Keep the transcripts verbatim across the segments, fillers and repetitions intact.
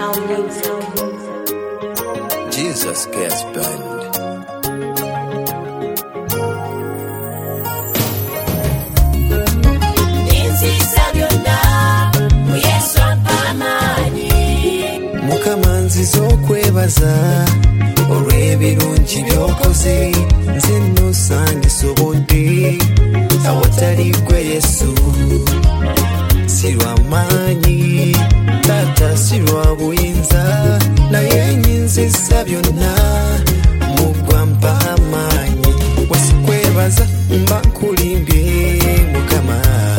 Motown music. Jesus Gas Band. Mukamanzi zokwebaza olw'ebirungi by'okoze nze nno sandisobodde awatali gwe Yesu si lwa maanyi taata si lwa buyinza naye nyinziza byonna mugwa mpa amaanyi wesikwebaza mba nkulimbye Mukama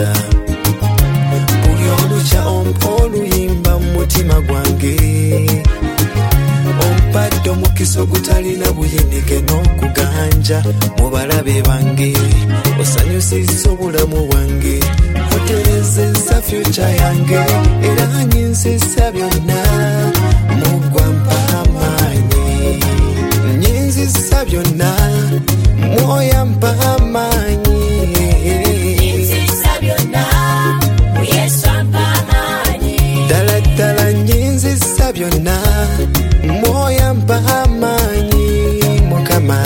buli olukya ompa oluyimba mu mutima gwange ompadde omukisa ogutalina buyinike n'okuganja mu balabe bange osanyusizza obulamu bwange oterezezza fyuca yange era nyinzizza byonna mugwa mpa amaanyi nyinzizza byonna mwoyo mpa amaanyi ddala ddala nyinzizza byonna mwoyo mpa amaanyi Mukama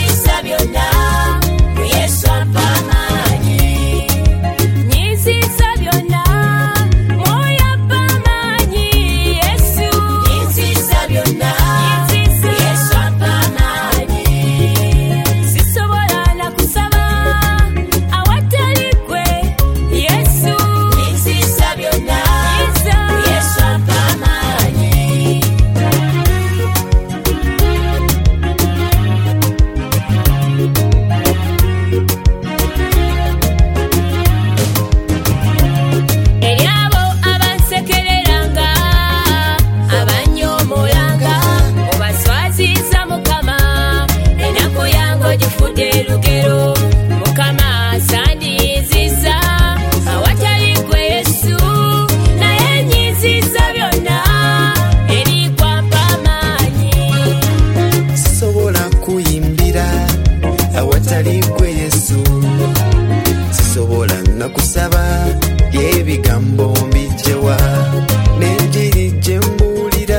awatali gwe Yesu sisobola nakusaba yebigambo mbijewa nenjiri jembulira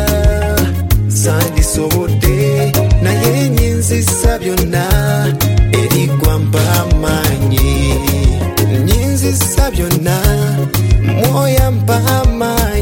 sandisobodde naye nyinzizza byonna erigwa mpa amaanyi nyinzizza byonna mwoyo mpa amaanyi